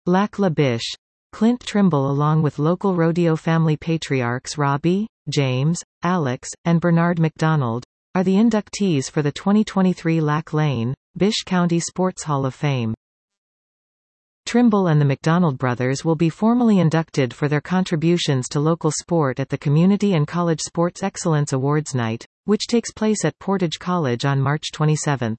Lac La Biche. Clint Trimble along with local rodeo family patriarchs Robbie, James, Alex, and Bernard McDonald, are the inductees for the 2023 Lac Lane, Biche County Sports Hall of Fame. Trimble and the McDonald brothers will be formally inducted for their contributions to local sport at the Community and College Sports Excellence Awards Night, which takes place at Portage College on March 27.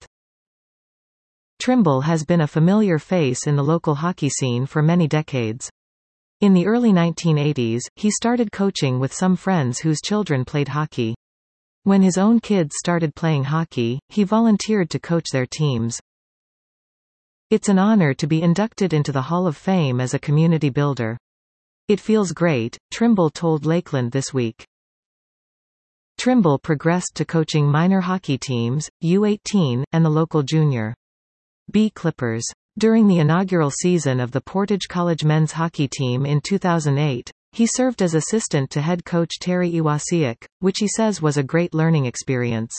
Trimble has been a familiar face in the local hockey scene for many decades. In the early 1980s, he started coaching with some friends whose children played hockey. When his own kids started playing hockey, he volunteered to coach their teams. It's an honor to be inducted into the Hall of Fame as a community builder. It feels great, Trimble told Lakeland this week. Trimble progressed to coaching minor hockey teams, U18, and the local junior B Clippers. During the inaugural season of the Portage College men's hockey team in 2008, he served as assistant to head coach Terry Iwasiak, which he says was a great learning experience.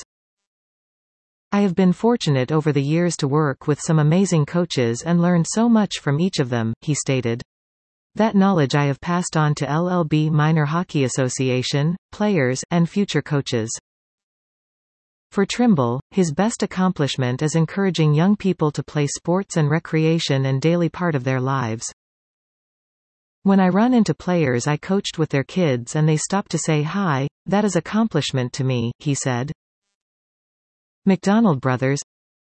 I have been fortunate over the years to work with some amazing coaches and learned so much from each of them, he stated. That knowledge I have passed on to LLB Minor Hockey Association, players, and future coaches. For Trimble, his best accomplishment is encouraging young people to play sports and recreation and daily part of their lives. When I run into players I coached with their kids and they stop to say hi, that is accomplishment to me, he said. McDonald brothers.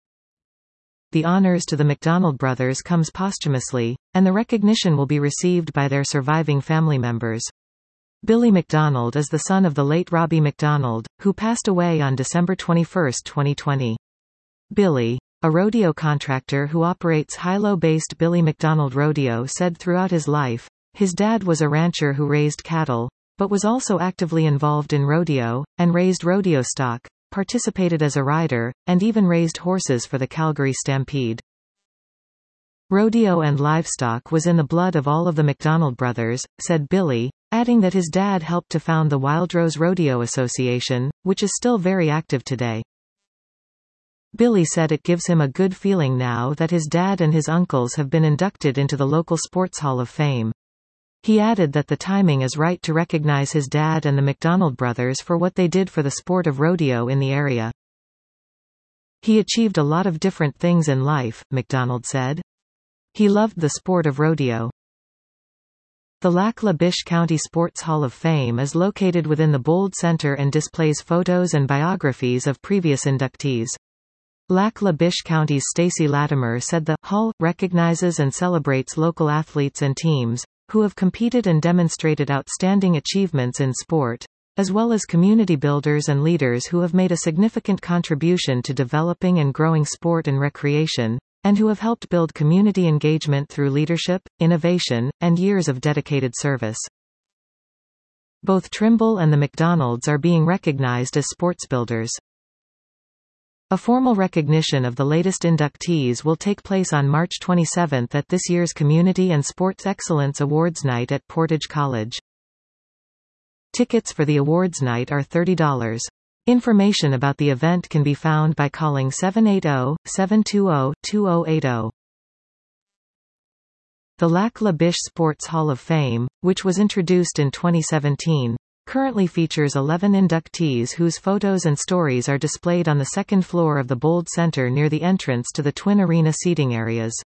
The honors to the McDonald brothers comes posthumously, and the recognition will be received by their surviving family members. Billy McDonald is the son of the late Robbie McDonald, who passed away on December 21, 2020. Billy, a rodeo contractor who operates Hilo-based Billy McDonald Rodeo, said throughout his life, his dad was a rancher who raised cattle, but was also actively involved in rodeo, and raised rodeo stock, participated as a rider, and even raised horses for the Calgary Stampede. Rodeo and livestock was in the blood of all of the McDonald brothers, said Billy, adding that his dad helped to found the Wildrose Rodeo Association, which is still very active today. Billy said it gives him a good feeling now that his dad and his uncles have been inducted into the local Sports Hall of Fame. He added that the timing is right to recognize his dad and the McDonald brothers for what they did for the sport of rodeo in the area. He achieved a lot of different things in life, McDonald said. He loved the sport of rodeo. The Lac La Biche County Sports Hall of Fame is located within the Bold Center and displays photos and biographies of previous inductees. Lac La Biche County's Stacy Latimer said the Hall recognizes and celebrates local athletes and teams who have competed and demonstrated outstanding achievements in sport, as well as community builders and leaders who have made a significant contribution to developing and growing sport and recreation, and who have helped build community engagement through leadership, innovation, and years of dedicated service. Both Trimble and the McDonalds are being recognized as sports builders. A formal recognition of the latest inductees will take place on March 27 at this year's Community and Sports Excellence Awards Night at Portage College. Tickets for the awards night are $30. Information about the event can be found by calling 780-720-2080. The Lac La Biche Sports Hall of Fame, which was introduced in 2017, currently features 11 inductees whose photos and stories are displayed on the second floor of the Bold Center near the entrance to the Twin Arena seating areas.